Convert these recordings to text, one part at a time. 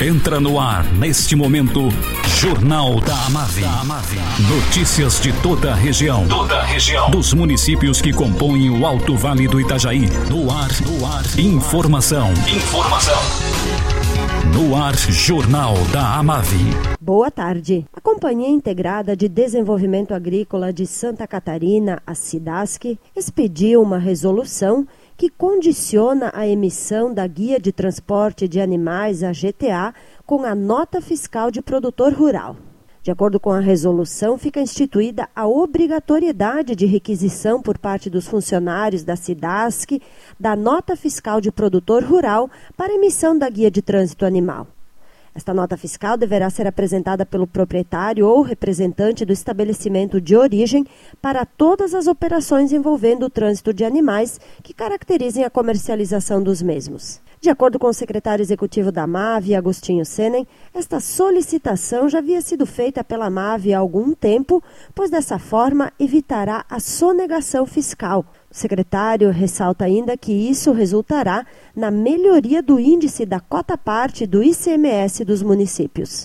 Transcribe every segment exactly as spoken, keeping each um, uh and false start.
Entra no ar, neste momento, Jornal da Amave. Notícias de toda a região. Toda a região. Dos municípios que compõem o Alto Vale do Itajaí. No ar, no ar. Informação. Informação. No ar, Jornal da Amave. Boa tarde. A Companhia Integrada de Desenvolvimento Agrícola de Santa Catarina, a SIDASC, expediu uma resolução que condiciona a emissão da Guia de Transporte de Animais, a G T A, com a nota fiscal de produtor rural. De acordo com a resolução, fica instituída a obrigatoriedade de requisição por parte dos funcionários da SIDASC da nota fiscal de produtor rural para emissão da Guia de Trânsito Animal. Esta nota fiscal deverá ser apresentada pelo proprietário ou representante do estabelecimento de origem para todas as operações envolvendo o trânsito de animais que caracterizem a comercialização dos mesmos. De acordo com o secretário executivo da AMAVE, Agostinho Senen, esta solicitação já havia sido feita pela AMAVE há algum tempo, pois dessa forma evitará a sonegação fiscal. O secretário ressalta ainda que isso resultará na melhoria do índice da cota-parte do I C M S dos municípios.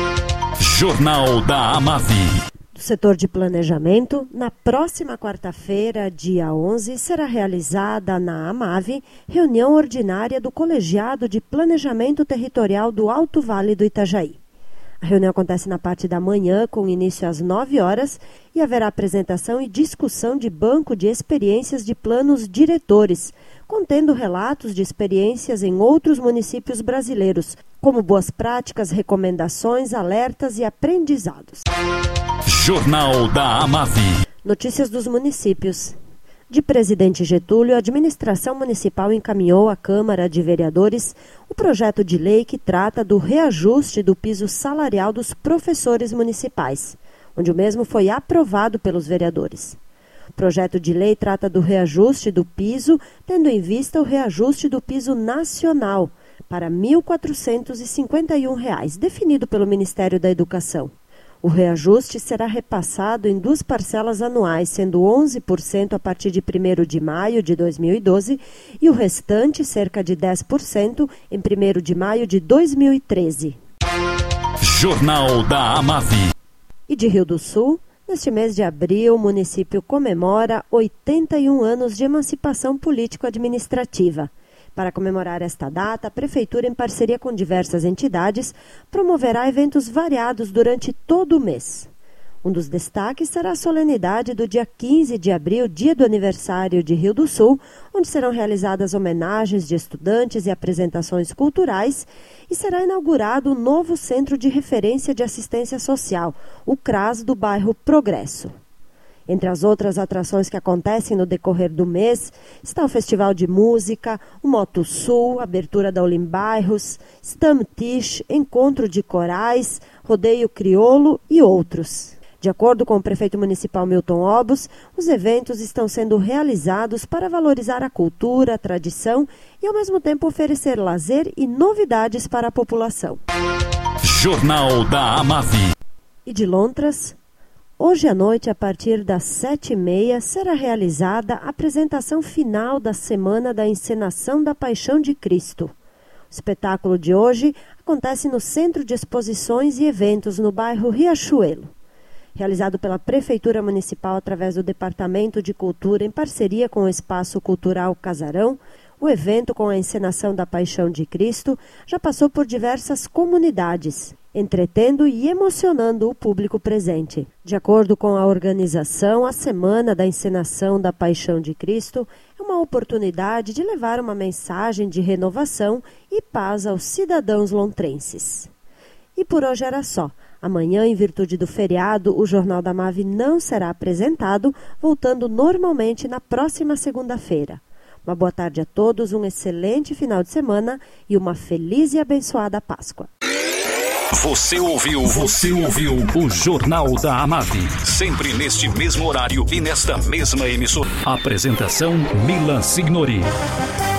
Jornal da Amave. Do setor de planejamento, na próxima quarta-feira, dia onze, será realizada na AMAVE reunião ordinária do Colegiado de Planejamento Territorial do Alto Vale do Itajaí. A reunião acontece na parte da manhã, com início às nove horas, e haverá apresentação e discussão de banco de experiências de planos diretores, contendo relatos de experiências em outros municípios brasileiros, como boas práticas, recomendações, alertas e aprendizados. Jornal da Amave. Notícias dos municípios. De Presidente Getúlio, a administração municipal encaminhou à Câmara de Vereadores o projeto de lei que trata do reajuste do piso salarial dos professores municipais, onde o mesmo foi aprovado pelos vereadores. O projeto de lei trata do reajuste do piso, tendo em vista o reajuste do piso nacional para mil quatrocentos e cinquenta e um reais, definido pelo Ministério da Educação. O reajuste será repassado em duas parcelas anuais, sendo onze por cento a partir de primeiro de maio de dois mil e doze e o restante, cerca de dez por cento, em primeiro de maio de dois mil e treze. Jornal da Amave. E de Rio do Sul, neste mês de abril, o município comemora oitenta e um anos de emancipação político-administrativa. Para comemorar esta data, a Prefeitura, em parceria com diversas entidades, promoverá eventos variados durante todo o mês. Um dos destaques será a solenidade do dia quinze de abril, dia do aniversário de Rio do Sul, onde serão realizadas homenagens de estudantes e apresentações culturais, e será inaugurado o novo Centro de Referência de Assistência Social, o CRAS, do bairro Progresso. Entre as outras atrações que acontecem no decorrer do mês, está o Festival de Música, o Moto Sul, abertura da Olimbairros, Stammtisch, Encontro de Corais, Rodeio Crioulo e outros. De acordo com o prefeito municipal Milton Obus, os eventos estão sendo realizados para valorizar a cultura, a tradição e, ao mesmo tempo, oferecer lazer e novidades para a população. Jornal da Amave. E de Lontras, hoje à noite, a partir das sete e meia, será realizada a apresentação final da Semana da Encenação da Paixão de Cristo. O espetáculo de hoje acontece no Centro de Exposições e Eventos, no bairro Riachuelo. Realizado pela Prefeitura Municipal através do Departamento de Cultura, em parceria com o Espaço Cultural Casarão, o evento com a encenação da Paixão de Cristo já passou por diversas comunidades, entretendo e emocionando o público presente. De acordo com a organização, a Semana da Encenação da Paixão de Cristo é uma oportunidade de levar uma mensagem de renovação e paz aos cidadãos lontrenses. E por hoje era só. Amanhã, em virtude do feriado, o Jornal da Amave não será apresentado, voltando normalmente na próxima segunda-feira. Uma boa tarde a todos, um excelente final de semana e uma feliz e abençoada Páscoa. Você ouviu, você ouviu o Jornal da Amave. Sempre neste mesmo horário e nesta mesma emissora. Apresentação Milan Signori.